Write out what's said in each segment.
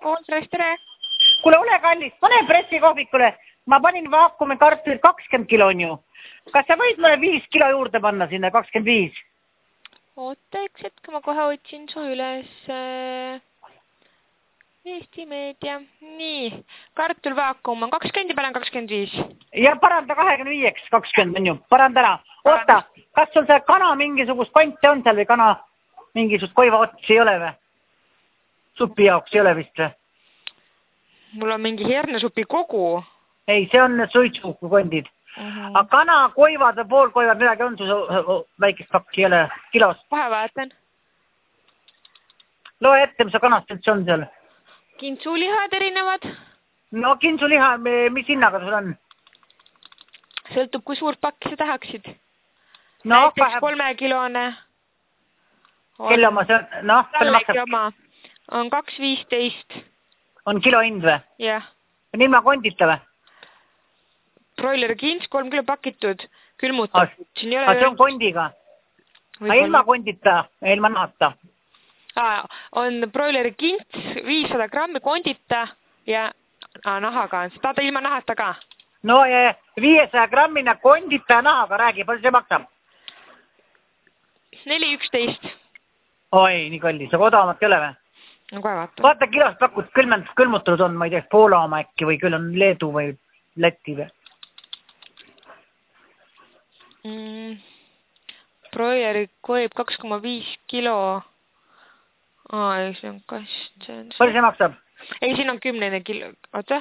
tere. Kuule, ole kallis, pane pressikohvikule. Ma panin vaakumi kartulit 20 kilo on ju. Kas sa võid mulle 5 kilo juurde panna sinna, 25? Oota, üks hetk, ma kohe otsin su üles. Eesti Meedia. Nii, kartul vaakum on 20 ja panen 25. Ja paranda 25-ks, 20 on ju. Paranda ära. Oota, kas sul see kana mingisugust konti on seal või kana mingisugust koiva otsi ei ole või? Supi jaoks ei ole vist või? Mul on mingi hernesupi kogu. Ei, see on need suitsukondid. Aga kana, koivad või poolkoivad, midagi on su väikest pakki ei ole kilos. Kohe vaatan. Loe ette, mis sa kanast üldse on seal? Kintsulihad erinevad. No kintsuliha, mis hinnaga sul on? Sõltub, kui suurt pakki sa tahaksid. No, näiteks 3-kilone. Kelle oma see on? No, Tallegi oma. On 2,15. On kilo hind või? Jah. On ilma kondita või? Broileri kints, 3 kilo pakitud, külmutatud. See on kondiga. Ilma kondita, ilma nahata. On broileri kints, 500 grammi kondita ja nahaga. Tahad ilma nahata ka? No 500 grammina kondita ja nahaga, räägi, palju see maksab? 4,11. Oi, nii kallis, aga odavamat ei ole või? No kohe vaata. Vaata kilost pakud, külmutatud on, ma ei tea, Poola oma äkki või küll on Leedu või Läti või? Broileri koib 2,5 kilo. Ei, see on kast. Palju see maksab? Ei, siin on 10 kilo. Oota.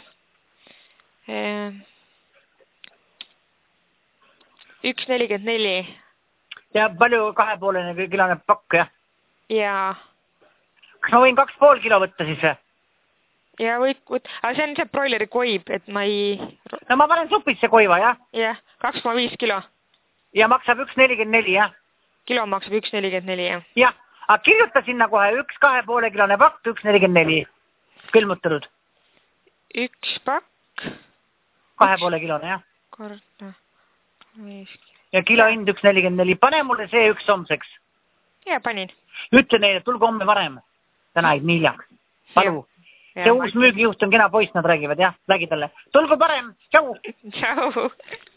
1,44. Ja palju 2,5 kilone pakk, jah? Jaa. Kas ma võin 2,5 kilo võtta siis või? Ja võid, aga see on see broileri koib, et ma ei... No ma panen supisse koiva, jah? Jah, 2,5 kilo. Ja maksab 1,44, jah? Kilo maksab 1,44, jah. Jah, aga kirjuta sinna kohe 2,5 kilone pakk, 1,44 külmutatud. Üks pakk. 2,5 kilone, jah? Korda. Ja kilo hind 1,44. Pane mulle see üks homseks. Ja, panin. Ütle neile, tulge homme varem. Täna ei niljaks. Palu. See uus müügijuht on kena poiss, nad räägivad, jah? Räägi talle. Tulge parem. Tšau. Tšau.